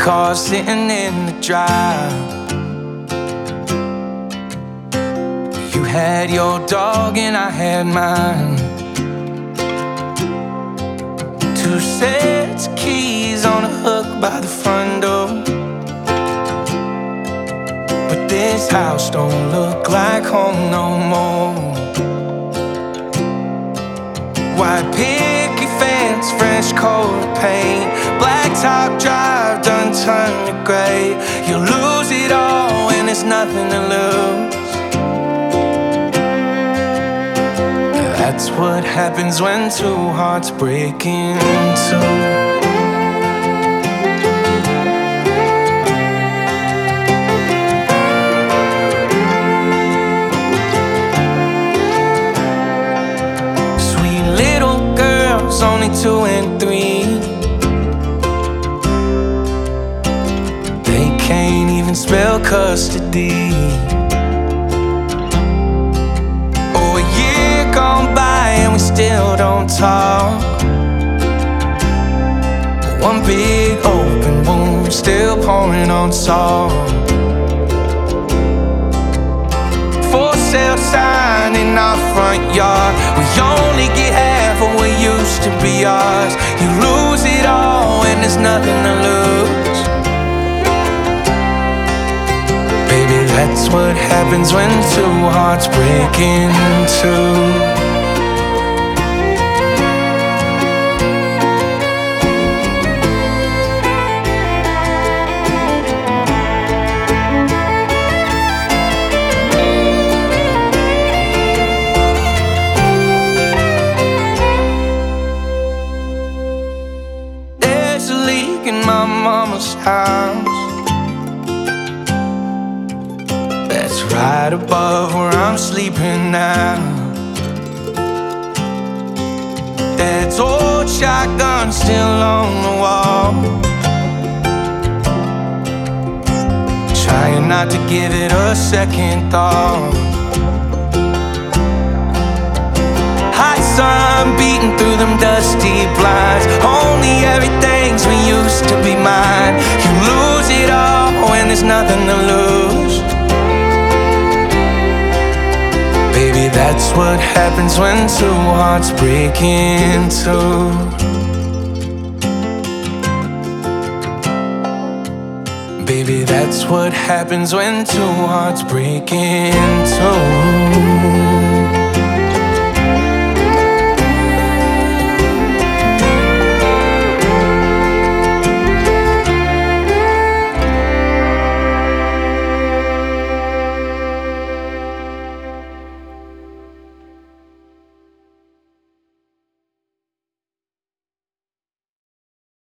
car sitting in the drive. You had your dog and I had mine. Two sets of keys on a hook by the front door. But this house don't look like home no more. White picket fence, French coat paint, blacktop drive done turned to gray. You lose it all and there's nothing to lose. That's what happens when two hearts break in two. Only 2 and 3. They can't even spell custody. Oh, a year gone by and we still don't talk. One big open wound still pouring on salt. For sale sign in our front yard. We only get half of what used to be ours. You lose it all and there's nothing to lose. Baby, that's what happens when two hearts break in two. My mama's house, that's right above where I'm sleeping now. Dad's old shotgun still on the wall. Trying not to give it a second thought. Hot sun beating through them dusty blinds. Only everything's we used to be mine. You lose it all when there's nothing to lose. Baby, that's what happens when two hearts break in two. Baby, that's what happens when two hearts break in two.